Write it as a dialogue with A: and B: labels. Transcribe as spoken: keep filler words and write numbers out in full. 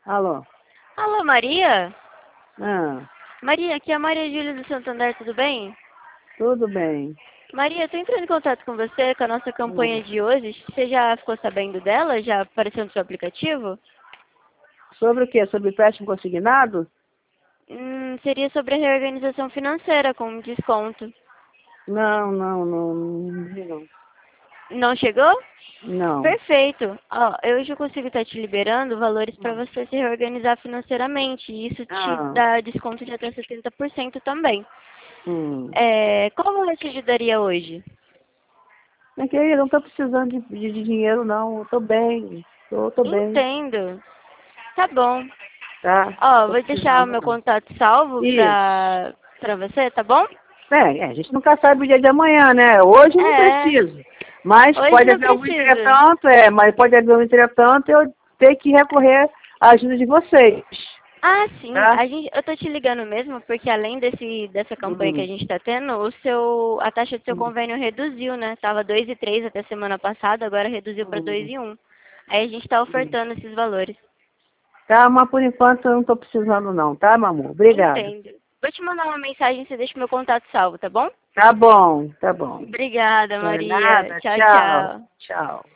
A: Alô?
B: Alô, Maria?
A: Ah,
B: Maria, aqui é a Maria Júlia do Santander, tudo bem?
A: tudo bem.
B: Maria, eu tô entrando em contato com você com a nossa campanha
A: Hum.
B: de hoje. Você já ficou sabendo dela? Já apareceu no seu aplicativo?
A: Sobre o quê? Sobre empréstimo consignado?
B: Hum, seria sobre a reorganização financeira com desconto.
A: Não, não, não, não vi não.
B: Não chegou?
A: Não.
B: Perfeito. Ó, eu já consigo estar te liberando valores para
A: Hum.
B: você se reorganizar financeiramente. E isso te
A: Ah,
B: dá desconto de até setenta por cento também.
A: hum.
B: É, como eu te ajudaria hoje?
A: Minha querida, não estou precisando de, de, de dinheiro, não. Estou bem. Tô, tô bem,
B: Entendo. Tá bom.
A: tá?
B: Ó,
A: Tô
B: vou deixar o
A: precisando,
B: meu
A: não.
B: contato salvo
A: Isso.
B: pra, pra você, tá bom?
A: É, é, a gente nunca sabe o dia de amanhã, né? Hoje eu não
B: É,
A: preciso. Mas
B: hoje
A: pode
B: não
A: haver algum
B: precisa.
A: entretanto, é, mas pode haver um entretanto eu ter que recorrer à ajuda de vocês,
B: Ah, sim.
A: tá?
B: A gente, eu tô te ligando mesmo porque além desse, dessa campanha que a
A: Hum,
B: gente tá tendo, o seu, a taxa do seu
A: hum,
B: convênio reduziu, né? Tava dois e três até semana passada, agora reduziu para dois
A: hum,
B: e um. Aí a gente tá
A: hum.
B: ofertando esses valores.
A: Tá, mas por enquanto eu não estou precisando não, tá, meu amor? Obrigada.
B: Entendo. Vou te mandar uma mensagem, você deixa meu contato salvo, tá bom?
A: Tá bom, tá bom.
B: Obrigada,
A: Não é
B: Maria.
A: nada,
B: Tchau,
A: tchau,
B: tchau.
A: tchau.